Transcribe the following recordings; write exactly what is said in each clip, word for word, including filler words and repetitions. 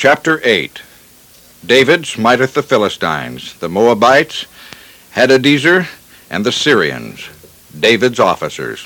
Chapter eight. David smiteth the Philistines, the Moabites, Hadadezer, and the Syrians, David's officers.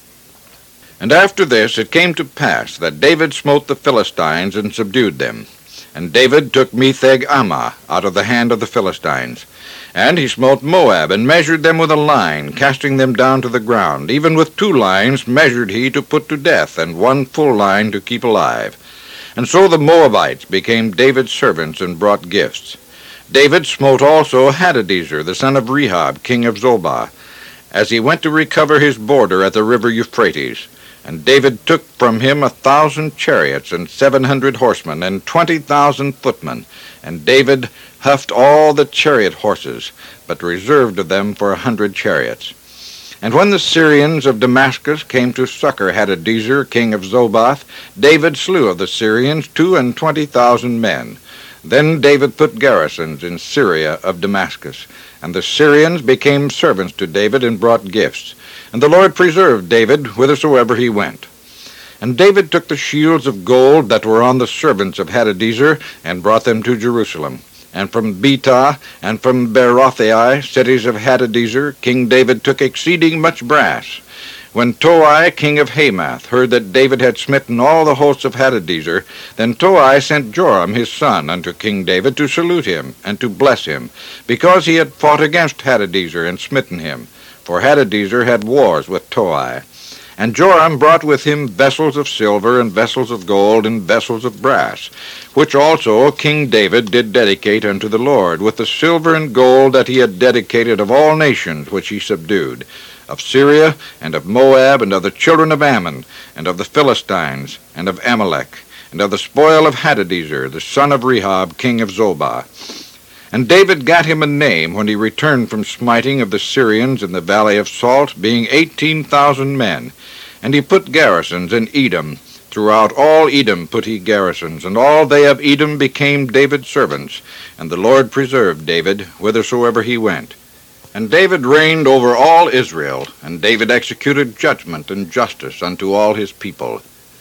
And after this it came to pass that David smote the Philistines and subdued them. And David took Metheg-ammah out of the hand of the Philistines. And he smote Moab, and measured them with a line, casting them down to the ground. Even with two lines measured he to put to death, and one full line to keep alive. And so the Moabites became David's servants, and brought gifts. David smote also Hadadezer, the son of Rehob, king of Zobah, as he went to recover his border at the river Euphrates. And David took from him a thousand chariots, and seven hundred horsemen, and twenty thousand footmen. And David huffed all the chariot horses, but reserved of them for a hundred chariots. And when the Syrians of Damascus came to succor Hadadezer, king of Zobah, David slew of the Syrians two and twenty thousand men. Then David put garrisons in Syria of Damascus, and the Syrians became servants to David, and brought gifts. And the Lord preserved David whithersoever he went. And David took the shields of gold that were on the servants of Hadadezer, and brought them to Jerusalem. And from Betah, and from Berothai, cities of Hadadezer, King David took exceeding much brass. When Toi, king of Hamath, heard that David had smitten all the hosts of Hadadezer, then Toi sent Joram his son unto King David to salute him, and to bless him, because he had fought against Hadadezer, and smitten him. For Hadadezer had wars with Toi. And Joram brought with him vessels of silver, and vessels of gold, and vessels of brass, which also King David did dedicate unto the Lord, with the silver and gold that he had dedicated of all nations which he subdued, of Syria, and of Moab, and of the children of Ammon, and of the Philistines, and of Amalek, and of the spoil of Hadadezer, the son of Rehob, king of Zobah. And David gat him a name when he returned from smiting of the Syrians in the valley of Salt, being eighteen thousand men. And he put garrisons in Edom. Throughout all Edom put he garrisons, and all they of Edom became David's servants. And the Lord preserved David whithersoever he went. And David reigned over all Israel, and David executed judgment and justice unto all his people.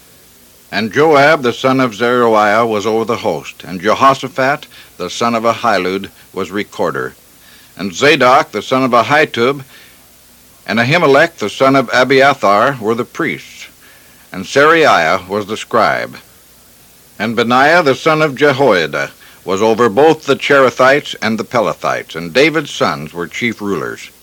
And Joab the son of Zeruiah was over the host, and Jehoshaphat the son of Ahilud was recorder, and Zadok the son of Ahitub, and Ahimelech the son of Abiathar were the priests, and Seraiah was the scribe. And Benaiah the son of Jehoiada was over both the Cherethites and the Pelethites, and David's sons were chief rulers.